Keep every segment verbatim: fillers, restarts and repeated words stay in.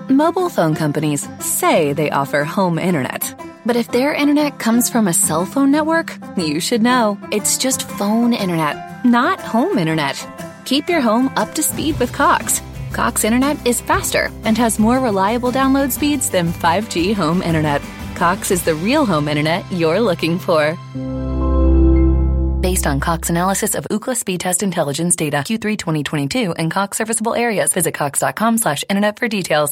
Mobile phone companies say they offer home internet. But if their internet comes from a cell phone network, you should know. It's just phone internet, not home internet. Keep your home up to speed with Cox. Cox Internet is faster and has more reliable download speeds than five G home internet. Cox is the real home internet you're looking for. Based on Cox analysis of Ookla speed test intelligence data Q three twenty twenty-two and Cox serviceable areas. Visit cox.com slash internet for details.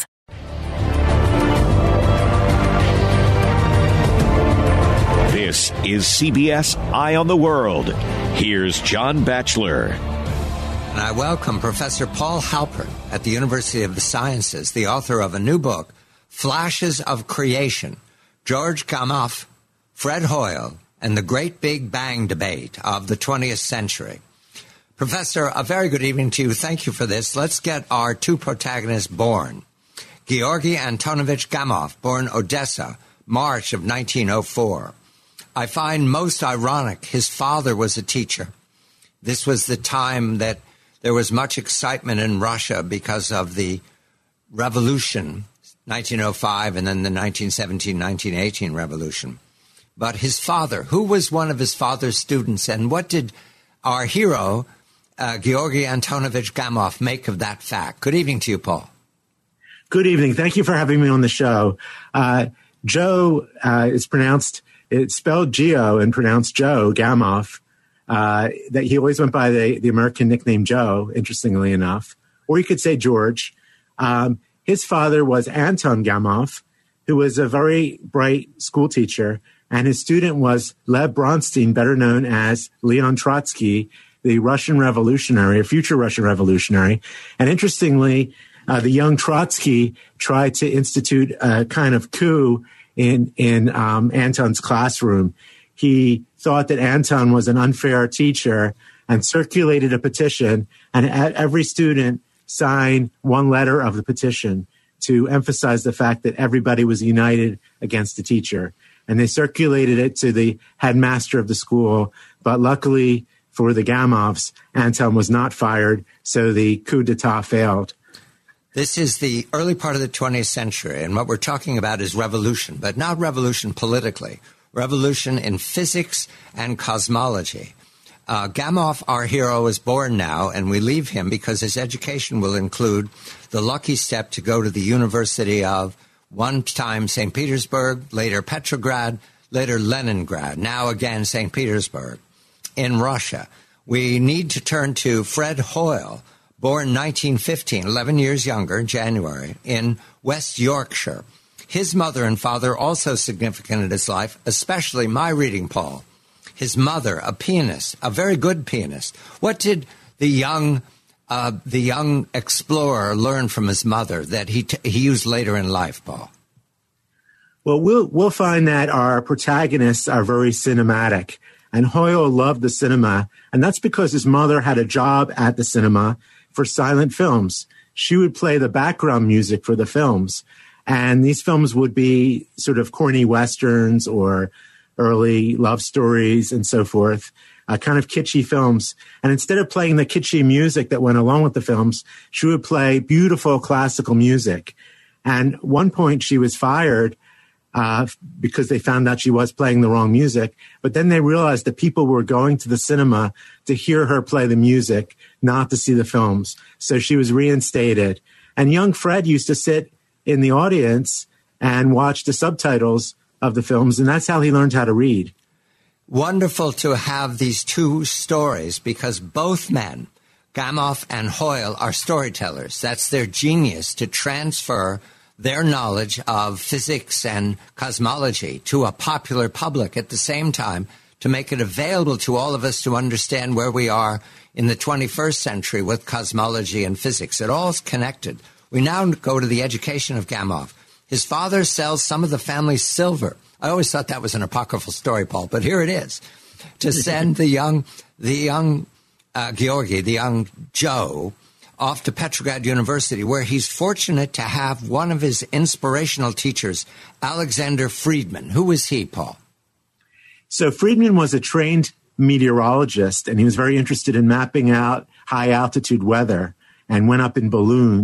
This is C B S Eye on the World. Here's John Batchelor. And I welcome Professor Paul Halpern at the University of the Sciences, the author of a new book, Flashes of Creation, George Gamow, Fred Hoyle, and the Great Big Bang Debate of the twentieth century. Professor, a very good evening to you. Thank you for this. Let's get our two protagonists born. Georgy Antonovich Gamow, born Odessa, March of nineteen oh four. I find most ironic his father was a teacher. This was the time that there was much excitement in Russia because of the revolution, nineteen oh five, and then the nineteen seventeen nineteen eighteen revolution. But his father, who was one of his father's students, and what did our hero, uh, Georgy Antonovich Gamow, make of that fact? Good evening to you, Paul. Good evening. Thank you for having me on the show. Uh, Joe uh, is pronounced, it's spelled Geo and pronounced Joe Gamow. Uh, that he always went by the, the American nickname Joe, interestingly enough. Or you could say George. Um, his father was Anton Gamow, who was a very bright school teacher, and his student was Lev Bronstein, better known as Leon Trotsky, the Russian revolutionary, or future Russian revolutionary. And interestingly, uh, the young Trotsky tried to institute a kind of coup in, in um, Anton's classroom. He thought that Anton was an unfair teacher and circulated a petition, and every student signed one letter of the petition to emphasize the fact that everybody was united against the teacher. And they circulated it to the headmaster of the school. But luckily for the Gamows, Anton was not fired, so the coup d'etat failed. This is the early part of the twentieth century, and what we're talking about is revolution, but not revolution politically. Revolution in physics and cosmology. Uh, Gamow, our hero, is born now, and we leave him because his education will include the lucky step to go to the University of, one time, Saint Petersburg, later Petrograd, later Leningrad, now again Saint Petersburg in Russia. We need to turn to Fred Hoyle, born nineteen fifteen, eleven years younger, January, in West Yorkshire. His mother and father also significant in his life, especially my reading, Paul. His mother, a pianist, a very good pianist. What did the young uh, the young explorer learn from his mother that he t- he used later in life, Paul? Well, we'll we'll find that our protagonists are very cinematic. And Hoyle loved the cinema, and that's because his mother had a job at the cinema for silent films. She would play the background music for the films. And these films would be sort of corny westerns or early love stories and so forth, uh, kind of kitschy films. And instead of playing the kitschy music that went along with the films, she would play beautiful classical music. And at one point she was fired uh, because they found out she was playing the wrong music. But then they realized that people were going to the cinema to hear her play the music, not to see the films. So she was reinstated. And young Fred used to sit in the audience and watch the subtitles of the films, and that's how he learned how to read. Wonderful to have these two stories because both men, Gamow and Hoyle, are storytellers. That's their genius to transfer their knowledge of physics and cosmology to a popular public at the same time to make it available to all of us to understand where we are in the twenty-first century with cosmology and physics. It all is connected. We now go to the education of Gamow. His father sells some of the family's silver. I always thought that was an apocryphal story, Paul, but here it is. To send the young, the young uh, Georgy, the young Joe, off to Petrograd University, where he's fortunate to have one of his inspirational teachers, Alexander Friedman. Who was he, Paul? So Friedman was a trained meteorologist, and he was very interested in mapping out high-altitude weather and went up in balloons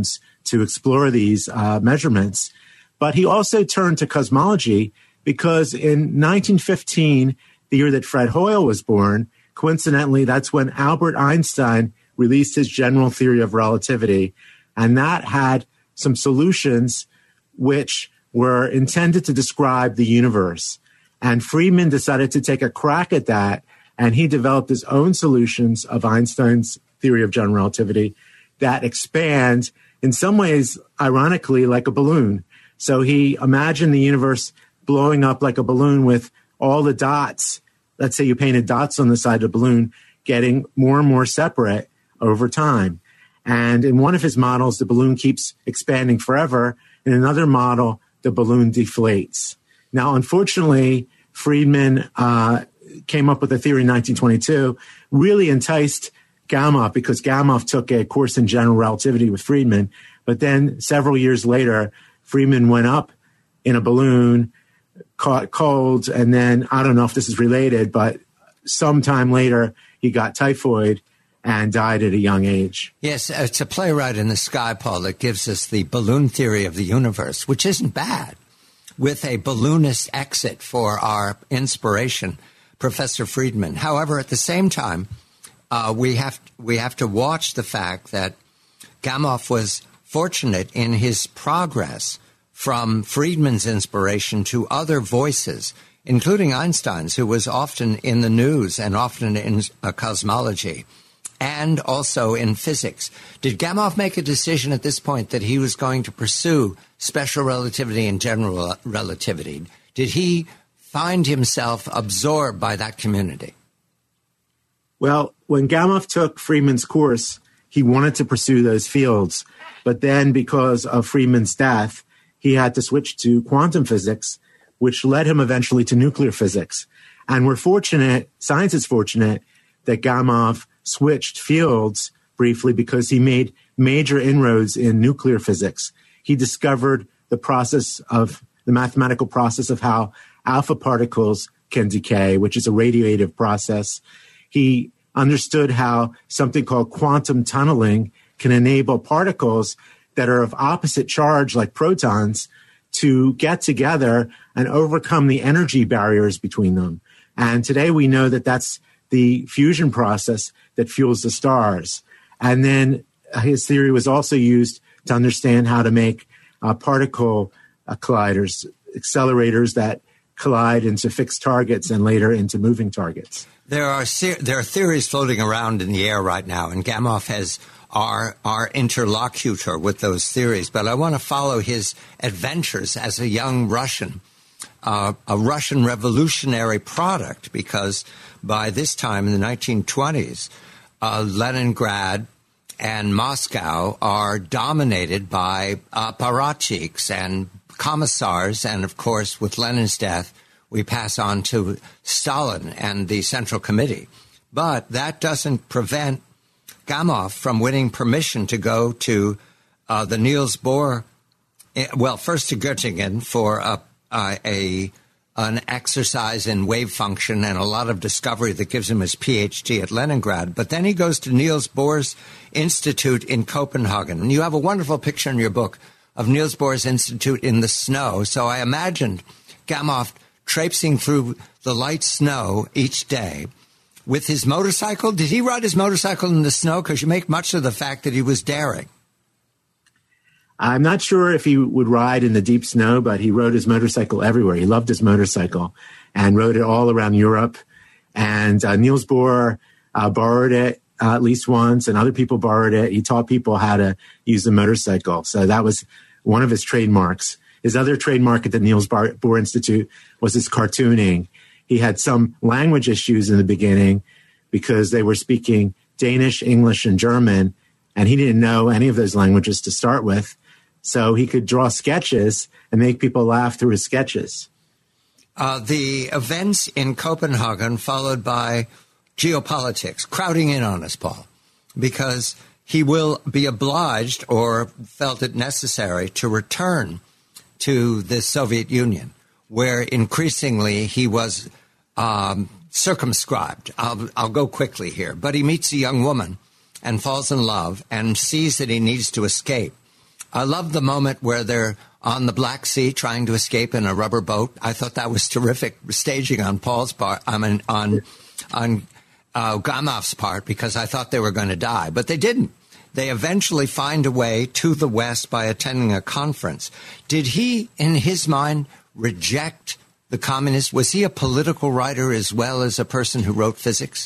to explore these uh, measurements. But he also turned to cosmology because in nineteen fifteen, the year that Fred Hoyle was born, coincidentally, that's when Albert Einstein released his general theory of relativity. And that had some solutions which were intended to describe the universe. And Friedman decided to take a crack at that, and he developed his own solutions of Einstein's theory of general relativity that expand, in some ways, ironically, like a balloon. So he imagined the universe blowing up like a balloon with all the dots. Let's say you painted dots on the side of the balloon, getting more and more separate over time. And in one of his models, the balloon keeps expanding forever. In another model, the balloon deflates. Now, unfortunately, Friedman uh, came up with a theory in nineteen twenty-two, really enticed Gamow because Gamow took a course in general relativity with Friedman. But then several years later, Friedman went up in a balloon, caught cold, and then, I don't know if this is related, but sometime later, he got typhoid and died at a young age. Yes, it's a playwright in the sky, Paul, that gives us the balloon theory of the universe, which isn't bad, with a balloonist exit for our inspiration, Professor Friedman. However, at the same time, uh, we have we have to watch the fact that Gamow was fortunate in his progress from Friedman's inspiration to other voices, including Einstein's, who was often in the news and often in uh, cosmology, and also in physics. Did Gamow make a decision at this point that he was going to pursue special relativity and general relativity? Did he find himself absorbed by that community? Well, when Gamow took Friedman's course, he wanted to pursue those fields. But then because of Friedman's death, he had to switch to quantum physics, which led him eventually to nuclear physics. And we're fortunate, science is fortunate, that Gamow switched fields briefly because he made major inroads in nuclear physics. He discovered the process of the mathematical process of how alpha particles can decay, which is a radiative process. He understood how something called quantum tunneling can enable particles that are of opposite charge, like protons, to get together and overcome the energy barriers between them. And today we know that that's the fusion process that fuels the stars. And then his theory was also used to understand how to make uh, particle uh, colliders, accelerators that collide into fixed targets and later into moving targets. There are there are theories floating around in the air right now, and Gamow has our our interlocutor with those theories. But I want to follow his adventures as a young Russian, uh, a Russian revolutionary product, because by this time in the nineteen twenties, uh, Leningrad and Moscow are dominated by apparatchiks and commissars, and of course, with Lenin's death, we pass on to Stalin and the Central Committee. But that doesn't prevent Gamow from winning permission to go to uh, the Niels Bohr, well, first to Göttingen for a, a, a an exercise in wave function and a lot of discovery that gives him his P H D at Leningrad. But then he goes to Niels Bohr's Institute in Copenhagen. And you have a wonderful picture in your book of Niels Bohr's Institute in the snow. So I imagined Gamow traipsing through the light snow each day with his motorcycle. Did he ride his motorcycle in the snow? Because you make much of the fact that he was daring. I'm not sure if he would ride in the deep snow, but he rode his motorcycle everywhere. He loved his motorcycle and rode it all around Europe. And uh, Niels Bohr uh, borrowed it uh, at least once, and other people borrowed it. He taught people how to use the motorcycle. So that was one of his trademarks. His other trademark at the Niels Bohr Institute was his cartooning. He had some language issues in the beginning because they were speaking Danish, English, and German, and he didn't know any of those languages to start with. So he could draw sketches and make people laugh through his sketches. Uh, the events in Copenhagen followed by geopolitics crowding in on us, Paul, because he will be obliged or felt it necessary to return to the Soviet Union, where increasingly he was um, circumscribed. I'll, I'll go quickly here. But he meets a young woman and falls in love and sees that he needs to escape. I love the moment where they're on the Black Sea trying to escape in a rubber boat. I thought that was terrific staging on Paul's part. I mean, on on uh, Gamoff's part, because I thought they were going to die, but they didn't. They eventually find a way to the West by attending a conference. Did he, in his mind, reject the communists? Was he a political writer as well as a person who wrote physics?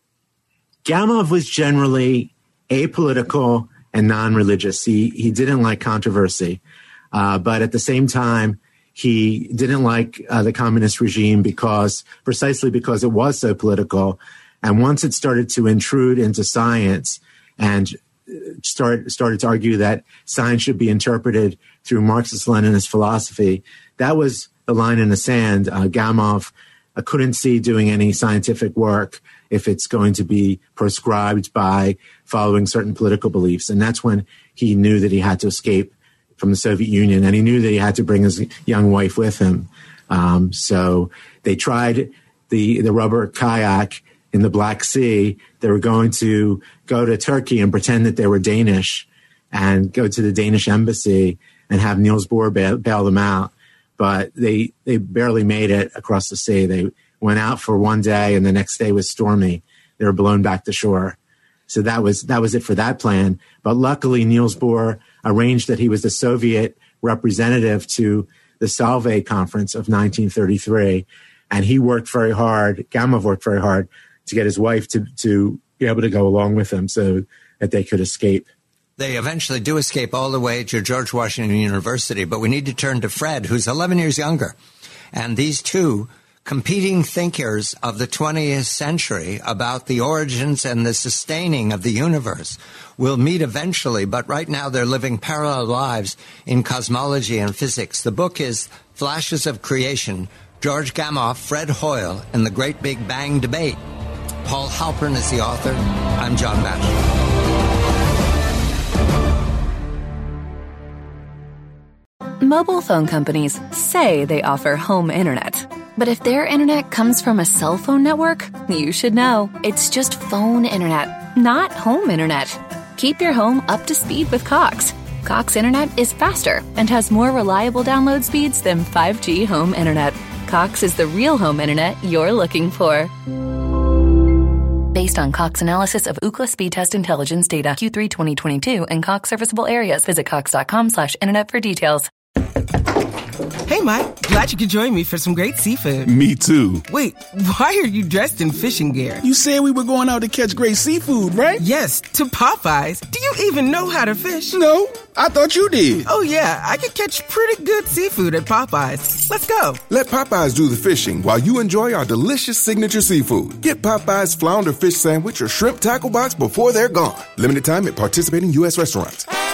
Gamow was generally apolitical and non-religious. He he didn't like controversy, uh, but at the same time, he didn't like uh, the communist regime because precisely because it was so political. And once it started to intrude into science and start started to argue that science should be interpreted through Marxist-Leninist philosophy, that was the line in the sand. Uh, Gamow uh, couldn't see doing any scientific work if it's going to be prescribed by following certain political beliefs. And that's when he knew that he had to escape from the Soviet Union, and he knew that he had to bring his young wife with him. Um, so they tried the, the rubber kayak in the Black Sea. They were going to go to Turkey and pretend that they were Danish and go to the Danish embassy and have Niels Bohr bail, bail them out. But they, they barely made it across the sea. They went out for one day, and the next day was stormy. They were blown back to shore. So that was that was it for that plan. But luckily, Niels Bohr arranged that he was the Soviet representative to the Solvay Conference of nineteen thirty-three, and he worked very hard. Gamow worked very hard to get his wife to to be able to go along with him so that they could escape. They eventually do escape all the way to George Washington University, but we need to turn to Fred, who's eleven years younger. And these two competing thinkers of the twentieth century about the origins and the sustaining of the universe will meet eventually, but right now they're living parallel lives in cosmology and physics. The book is Flashes of Creation, George Gamow, Fred Hoyle, and the Great Big Bang Debate. Paul Halpern is the author. I'm John Batchelor. Mobile phone companies say they offer home internet. But if their internet comes from a cell phone network, you should know. It's just phone internet, not home internet. Keep your home up to speed with Cox. Cox internet is faster and has more reliable download speeds than five G home internet. Cox is the real home internet you're looking for. Based on Cox analysis of Ookla speed test intelligence data Q three twenty twenty-two and Cox serviceable areas. Visit cox.com slash internet for details. Hey, Mike. Glad you could join me for some great seafood. Me too. Wait, why are you dressed in fishing gear? You said we were going out to catch great seafood, right? Yes, to Popeyes. Do you even know how to fish? No, I thought you did. Oh, yeah, I could catch pretty good seafood at Popeyes. Let's go. Let Popeyes do the fishing while you enjoy our delicious signature seafood. Get Popeyes Flounder Fish Sandwich or Shrimp Tackle Box before they're gone. Limited time at participating U S restaurants.